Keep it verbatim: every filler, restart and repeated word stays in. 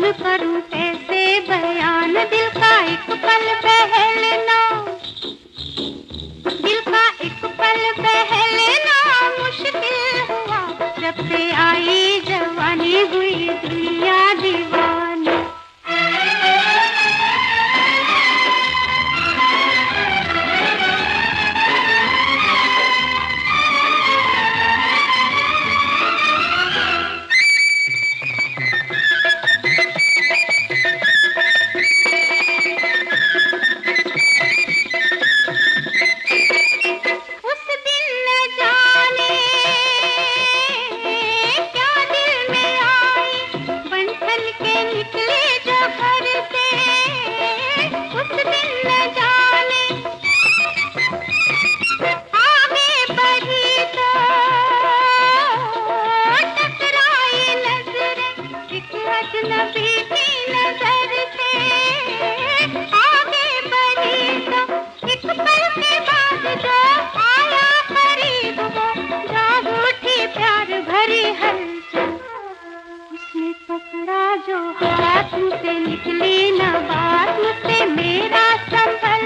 करूं कैसे बयान, दिल का एक पल बहलना, दिल का एक पल बहलना मुश्किल हुआ, जब से आई जवानी हुई दुनिया दीवानी। अजनबी की नजर से आगे बढ़ी तो एक पल के बाद जो आया करीब वो जाग उठी प्यार भरी हलचल। उसने पकड़ा जो हाथ, मुझसे निकली न बात, मुझसे मेरा संभल